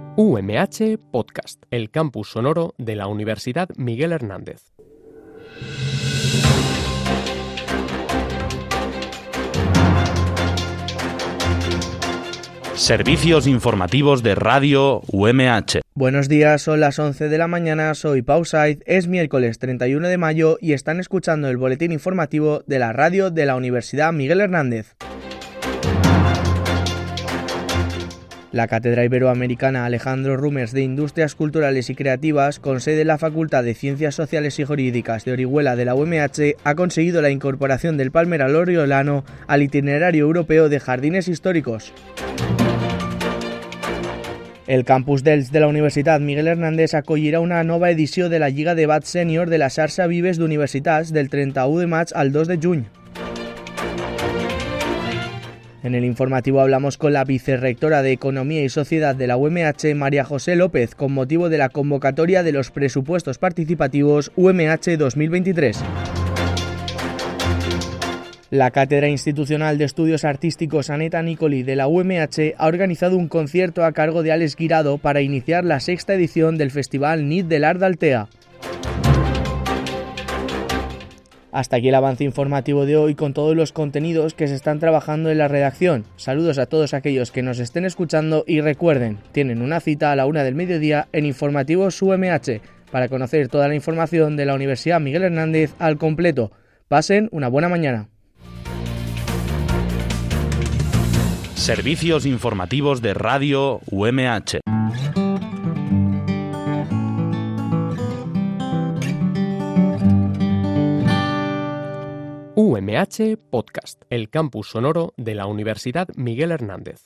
UMH Podcast, el campus sonoro de la Universidad Miguel Hernández. Servicios informativos de Radio UMH. Buenos días, son las 11 de la mañana, soy Pau Saiz, es miércoles 31 de mayo y están escuchando el boletín informativo de la radio de la Universidad Miguel Hernández. La Cátedra Iberoamericana Alejandro Rumers de Industrias Culturales y Creativas, con sede en la Facultad de Ciencias Sociales y Jurídicas de Orihuela de la UMH, ha conseguido la incorporación del Palmeral Oriolano al itinerario europeo de jardines históricos. El campus d'Elx de la Universitat Miguel Hernández acollirà una nova edició de la Lliga Debat Sènior de la xarxa Vives d'Universitats del 31 de maig al 2 de juny. En el informativo hablamos con la vicerrectora de Economía y Sociedad de la UMH, María José López, con motivo de la convocatoria de los presupuestos participativos UMH 2023. La Cátedra Institucional de Estudios Artísticos Aneta Nicoli de la UMH ha organizado un concierto a cargo de Alex Guirado para iniciar la sexta edición del Festival Nit de l'Art d'Altea. Hasta aquí el avance informativo de hoy con todos los contenidos que se están trabajando en la redacción. Saludos a todos aquellos que nos estén escuchando y recuerden, tienen una cita a la 1 del mediodía en Informativos UMH para conocer toda la información de la Universidad Miguel Hernández al completo. Pasen una buena mañana. Servicios informativos de Radio UMH. UMH Podcast, el campus sonoro de la Universidad Miguel Hernández.